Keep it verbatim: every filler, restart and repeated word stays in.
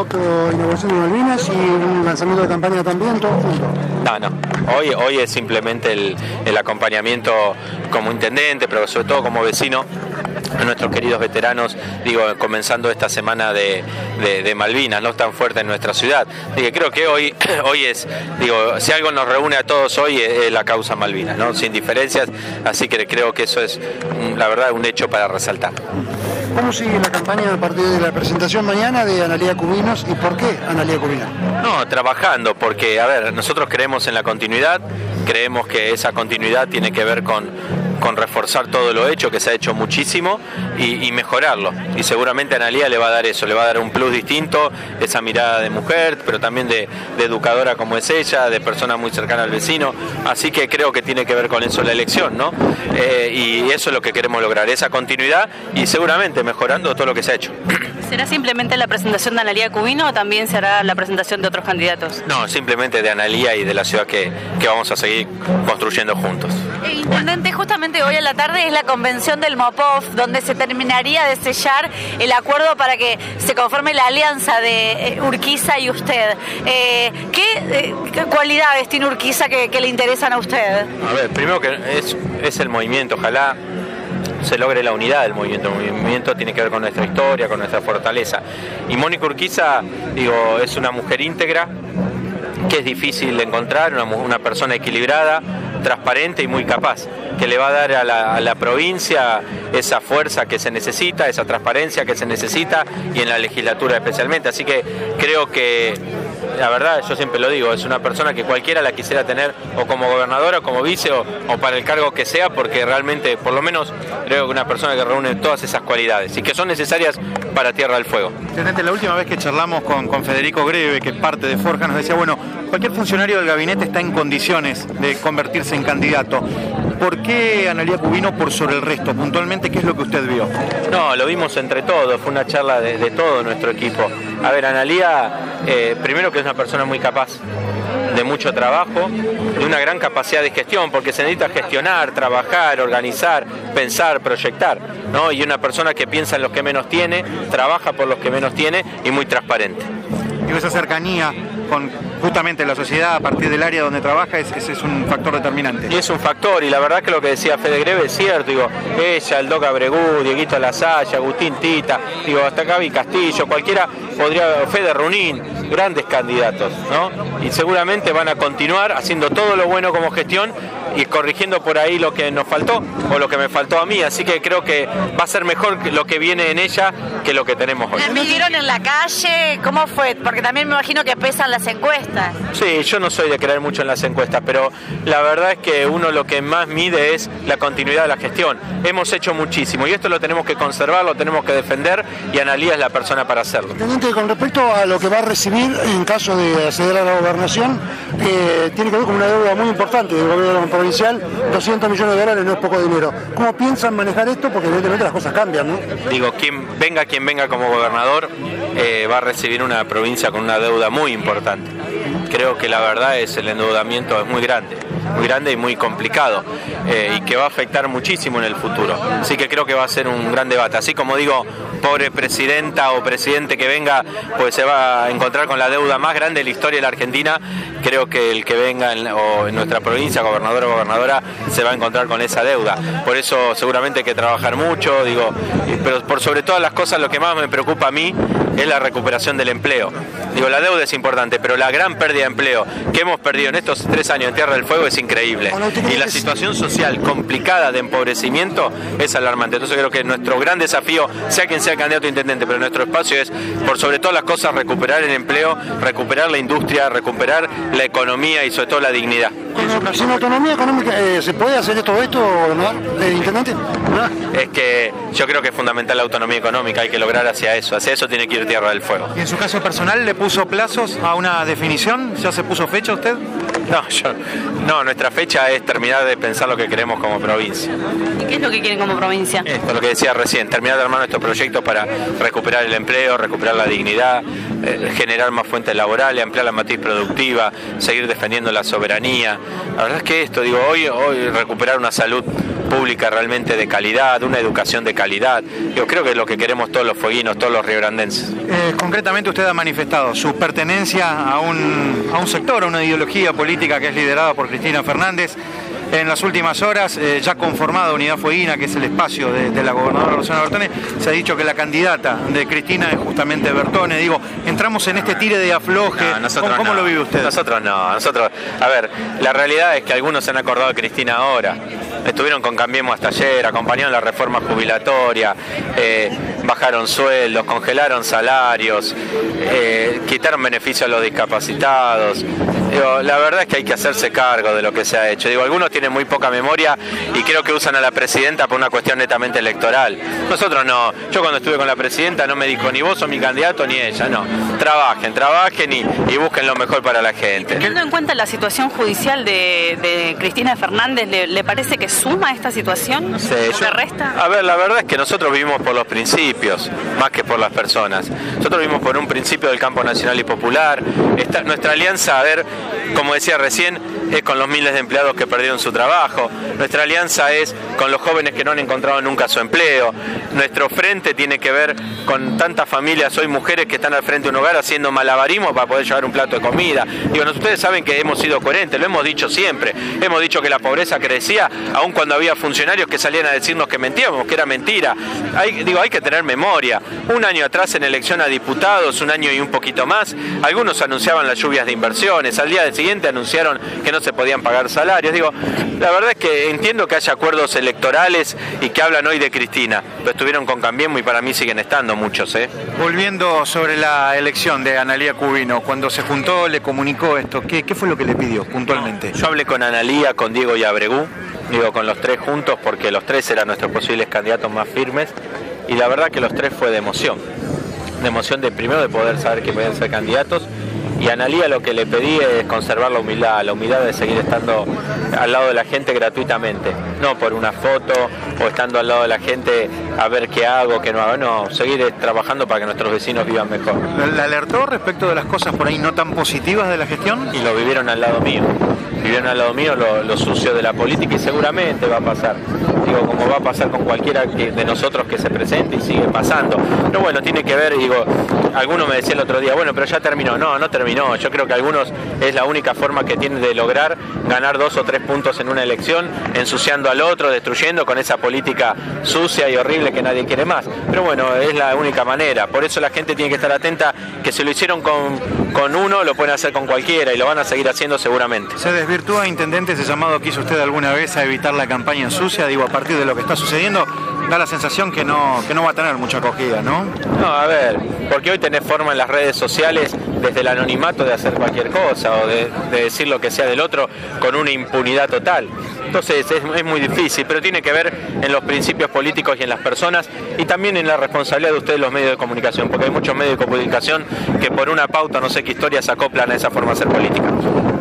inauguración de Malvinas y un lanzamiento de campaña también, todo junto. No, no. Hoy, hoy es simplemente el, el acompañamiento como intendente, pero sobre todo como vecino a nuestros queridos veteranos, digo, comenzando esta semana de, de, de Malvinas, no tan fuerte en nuestra ciudad. Digo, creo que hoy, hoy es, digo, si algo nos reúne a todos hoy es, es la causa Malvinas, ¿no? Sin diferencias, así que creo que eso es, la verdad, un hecho para resaltar. ¿Cómo sigue la campaña a partir de la presentación mañana de Analía Cubinos y por qué Analía Cubinos? No, trabajando, porque, a ver, nosotros creemos en la continuidad, creemos que esa continuidad tiene que ver con, con reforzar todo lo hecho, que se ha hecho muchísimo, y, y mejorarlo. Y seguramente Analía le va a dar eso, le va a dar un plus distinto, esa mirada de mujer, pero también de, de educadora como es ella, de persona muy cercana al vecino. Así que creo que tiene que ver con eso la elección, ¿no? Eh, y eso es lo que queremos lograr, esa continuidad y seguramente mejorando todo lo que se ha hecho. ¿Será simplemente la presentación de Analía Cubino o también será la presentación de otros candidatos? No, simplemente de Analía y de la ciudad que, que vamos a seguir construyendo juntos. Eh, Intendente, justamente hoy a la tarde es la convención del MOPOF, donde se terminaría de sellar el acuerdo para que se conforme la alianza de Urquiza y usted. Eh, ¿qué, eh, ¿Qué cualidades tiene Urquiza que, que le interesan a usted? A ver, primero que es, es el movimiento, ojalá se logre la unidad del movimiento. El movimiento tiene que ver con nuestra historia, con nuestra fortaleza. Y Mónica Urquiza, digo, es una mujer íntegra, que es difícil de encontrar, una, una persona equilibrada, transparente y muy capaz, que le va a dar a la, a la provincia esa fuerza que se necesita, esa transparencia que se necesita, y en la legislatura especialmente. Así que creo que, la verdad, yo siempre lo digo, es una persona que cualquiera la quisiera tener o como gobernadora, o como vice, o, o para el cargo que sea, porque realmente, por lo menos, creo que una persona que reúne todas esas cualidades y que son necesarias para Tierra del Fuego. Intendente, la última vez que charlamos con, con Federico Greve, que es parte de Forja, nos decía, bueno, cualquier funcionario del gabinete está en condiciones de convertirse en candidato. ¿Por qué Analía Cubino por sobre el resto? Puntualmente, ¿qué es lo que usted vio? No, lo vimos entre todos, fue una charla de, de todo nuestro equipo. A ver, Analía, eh, primero que es una persona muy capaz, de mucho trabajo, de una gran capacidad de gestión, porque se necesita gestionar, trabajar, organizar, pensar, proyectar, ¿no? Y una persona que piensa en los que menos tiene, trabaja por los que menos tiene y muy transparente. Y esa cercanía con justamente la sociedad a partir del área donde trabaja, ese es, es un factor determinante. Y es un factor, y la verdad que lo que decía Fede Greve es cierto, digo, ella, el Doc Abregú, Dieguito Lasalle, Agustín Tita, digo, hasta Gaby Castillo, cualquiera podría, Fede Runín, grandes candidatos, ¿no? Y seguramente van a continuar haciendo todo lo bueno como gestión y corrigiendo por ahí lo que nos faltó o lo que me faltó a mí, así que creo que va a ser mejor lo que viene en ella que lo que tenemos hoy. ¿Me midieron en la calle? ¿Cómo fue? Porque también me imagino que pesan las encuestas. Sí, yo no soy de creer mucho en las encuestas, pero la verdad es que uno lo que más mide es la continuidad de la gestión. Hemos hecho muchísimo y esto lo tenemos que conservar, lo tenemos que defender, y Analía es la persona para hacerlo. Teniente, con respecto a lo que va a recibir en caso de acceder a la gobernación, eh, tiene que ver con una deuda muy importante del gobierno provincial, doscientos millones de dólares no es poco dinero. ¿Cómo piensan manejar esto? Porque evidentemente las cosas cambian, ¿no? Digo, quien venga, quien venga como gobernador, eh, va a recibir una provincia con una deuda muy importante. Creo que la verdad es el endeudamiento es muy grande, muy grande y muy complicado, eh, y que va a afectar muchísimo en el futuro. Así que creo que va a ser un gran debate. Así como digo, pobre presidenta o presidente que venga, pues se va a encontrar con la deuda más grande de la historia de la Argentina. Creo que el que venga en, o en nuestra provincia, gobernador o gobernadora, se va a encontrar con esa deuda. Por eso seguramente hay que trabajar mucho, digo, pero por sobre todas las cosas lo que más me preocupa a mí es la recuperación del empleo. Digo, la deuda es importante, pero la gran pérdida de empleo que hemos perdido en estos tres años en Tierra del Fuego es increíble. Y la situación social complicada de empobrecimiento es alarmante. Entonces creo que nuestro gran desafío, sea quien sea el candidato a intendente, pero nuestro espacio es, por sobre todas las cosas, recuperar el empleo, recuperar la industria, recuperar la economía y sobre todo la dignidad. Con, sin autonomía económica, eh, ¿se puede hacer todo esto, ¿no? ¿De intendente? ¿No? Es que yo creo que es fundamental la autonomía económica, hay que lograr hacia eso, hacia eso tiene que ir Tierra del Fuego. ¿Y en su caso personal le puso plazos a una definición? ¿Ya se puso fecha usted? No, yo, no, nuestra fecha es terminar de pensar lo que queremos como provincia. ¿Y qué es lo que quieren como provincia? Esto es lo que decía recién, terminar de armar nuestros proyectos para recuperar el empleo, recuperar la dignidad, eh, generar más fuentes laborales, ampliar la matriz productiva, seguir defendiendo la soberanía. La verdad es que esto, digo, hoy, hoy recuperar una salud pública realmente de calidad, una educación de calidad. Yo creo que es lo que queremos todos los fueguinos, todos los riograndenses. Eh, concretamente usted ha manifestado su pertenencia a un, a un sector, a una ideología política que es liderada por Cristina Fernández. En las últimas horas, eh, ya conformada Unidad Fueguina, que es el espacio de, de la gobernadora Rosana Bertone, se ha dicho que la candidata de Cristina es justamente Bertone. Digo, entramos en este tire de afloje. No, nosotros ¿Cómo, cómo no. lo vive usted? Nosotros no, nosotros, a ver, la realidad es que algunos se han acordado de Cristina ahora. Estuvieron con Cambiemos hasta ayer, acompañaron la reforma jubilatoria, eh, bajaron sueldos, congelaron salarios, eh, quitaron beneficios a los discapacitados. Digo, la verdad es que hay que hacerse cargo de lo que se ha hecho. Digo, algunos tienen muy poca memoria y creo que usan a la presidenta por una cuestión netamente electoral. Nosotros no. Yo cuando estuve con la presidenta no me dijo ni vos sos mi candidato ni ella, no. Trabajen, trabajen y, y busquen lo mejor para la gente. Teniendo en cuenta la situación judicial de, de Cristina Fernández, ¿le, ¿le parece que suma esta situación? No sé, ¿O yo, le resta? A ver, la verdad es que nosotros vivimos por los principios, más que por las personas. Nosotros vivimos por un principio del campo nacional y popular. Esta, nuestra alianza, a ver, como decía recién, es con los miles de empleados que perdieron su trabajo. Nuestra alianza es con los jóvenes que no han encontrado nunca su empleo. Nuestro frente tiene que ver con tantas familias, hoy mujeres que están al frente de un hogar haciendo malabarismo para poder llevar un plato de comida. Digo, ustedes saben que hemos sido coherentes, lo hemos dicho siempre. Hemos dicho que la pobreza crecía, aun cuando había funcionarios que salían a decirnos que mentíamos, que era mentira. Hay, digo, hay que tener memoria. Un año atrás en elección a diputados, un año y un poquito más, algunos anunciaban las lluvias de inversiones, al día siguiente anunciaron que no se podían pagar salarios. Digo, la verdad es que entiendo que haya acuerdos electorales y que hablan hoy de Cristina, pero estuvieron con Cambiemos y para mí siguen estando muchos, ¿eh? Volviendo sobre la elección de Analía Cubino, cuando se juntó le comunicó esto, ¿qué, qué fue lo que le pidió puntualmente? Yo hablé con Analía, con Diego y Abregú, digo con los tres juntos porque los tres eran nuestros posibles candidatos más firmes y la verdad que los tres fue de emoción, de emoción de primero de poder saber que podían ser candidatos. Y a Analía lo que le pedí es conservar la humildad, la humildad de seguir estando al lado de la gente gratuitamente, no por una foto o estando al lado de la gente a ver qué hago, qué no hago, no, seguir trabajando para que nuestros vecinos vivan mejor. ¿La alertó respecto de las cosas por ahí no tan positivas de la gestión? Y lo vivieron al lado mío, vivieron al lado mío lo, lo sucio de la política y seguramente va a pasar, digo, como va a pasar con cualquiera que, de nosotros que se presente y sigue pasando. Pero bueno, tiene que ver, digo, alguno me decía el otro día, bueno, pero ya terminó, no, no terminó. No, yo creo que algunos es la única forma que tienen de lograr ganar dos o tres puntos en una elección, ensuciando al otro, destruyendo con esa política sucia y horrible que nadie quiere más. Pero bueno, es la única manera. Por eso la gente tiene que estar atenta, que si lo hicieron con, con uno, lo pueden hacer con cualquiera y lo van a seguir haciendo seguramente. ¿Se desvirtúa, intendente, ese llamado que hizo usted alguna vez a evitar la campaña sucia? Digo, a partir de lo que está sucediendo, da la sensación que no, que no va a tener mucha acogida, ¿no? No, a ver, porque hoy tenés forma en las redes sociales desde el anonimato de hacer cualquier cosa o de, de decir lo que sea del otro con una impunidad total. Entonces es, es muy difícil, pero tiene que ver en los principios políticos y en las personas y también en la responsabilidad de ustedes los medios de comunicación, porque hay muchos medios de comunicación que por una pauta, no sé qué historia, se acoplan a esa forma de hacer política.